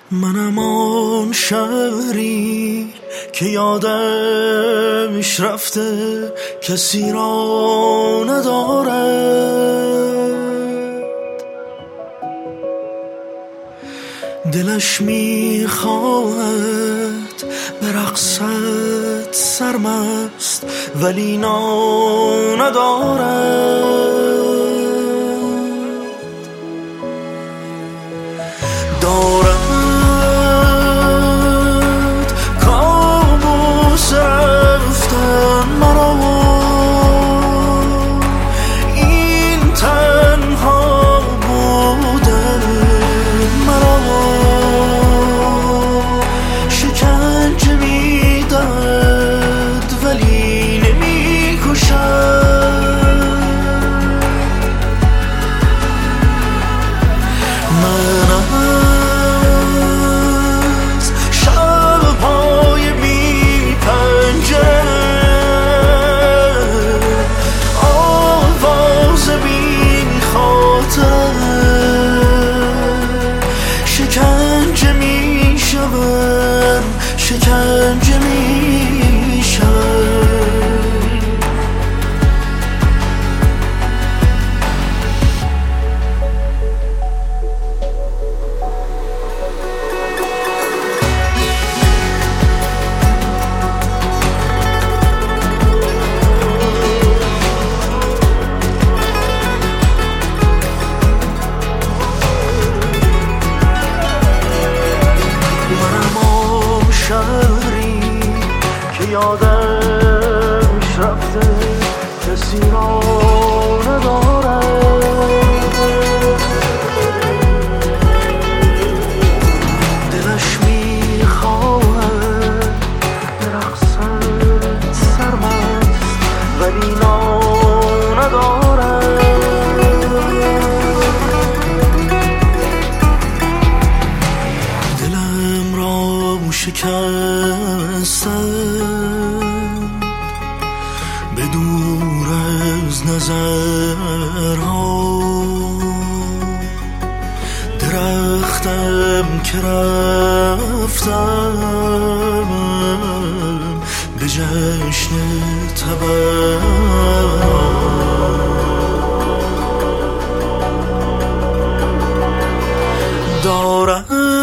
منم آن شهری که یادش رفته کسی را ندارد، دلش میخواهد به رقصت سرمست ولی نا ندارد. کابوس رفتن مرا، این تنها بودن مرا، شکنجه میدهد ولی نمیکشد. شکنجه میشوم، شکنجه میشوم. شهری که یادش رفته کسی را ندارد، دلش میخواهد به رقصت سرمست ولی نا ندارد. دلم را شکستم به دور از نظرها، درختم که رفتم به جشن تبر دارم.